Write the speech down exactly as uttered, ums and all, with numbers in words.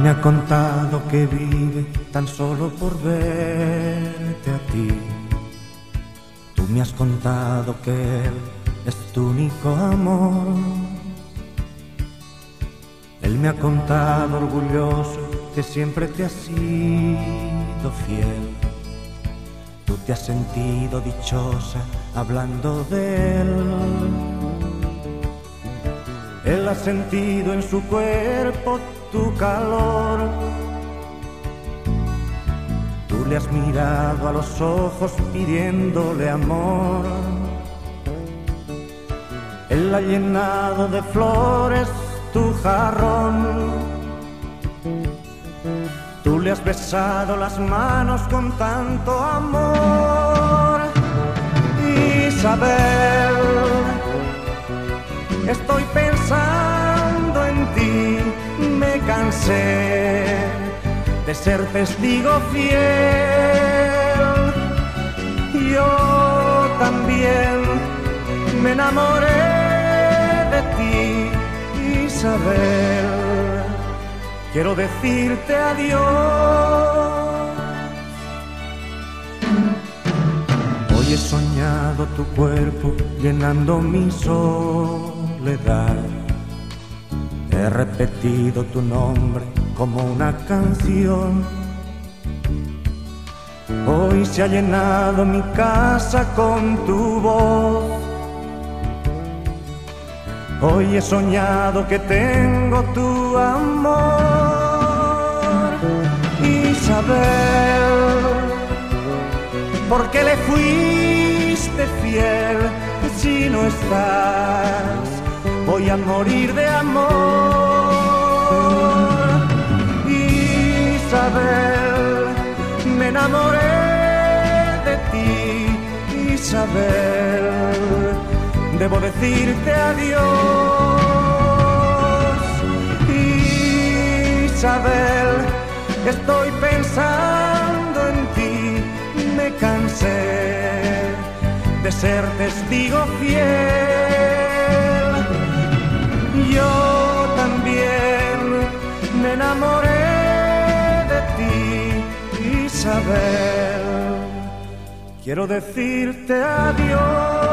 me ha contado que vive tan solo por verte a ti. Tú me has contado que él es tu único amor. Él me ha contado orgulloso que siempre te ha sido fiel. Tú te has sentido dichosa hablando de él. Él ha sentido en su cuerpo tu calor. Tú le has mirado a los ojos pidiéndole amor. Él ha llenado de flores tu jarrón. Tú le has besado las manos con tanto amor. Isabel, estoy pensando en ti, me cansé de ser testigo fiel. Yo también me enamoré de ti, Isabel. Quiero decirte adiós. Hoy he soñado tu cuerpo llenando mi soledad. He repetido tu nombre como una canción. Hoy se ha llenado mi casa con tu voz. Hoy he soñado que tengo tu amor. Isabel, ¿por qué le fuiste fiel si no estás? Voy a morir de amor. Isabel, me enamoré de ti, Isabel. Debo decirte adiós. Isabel, estoy pensando en ti, me cansé de ser testigo fiel. Yo también me enamoré de ti, Isabel. Quiero decirte adiós.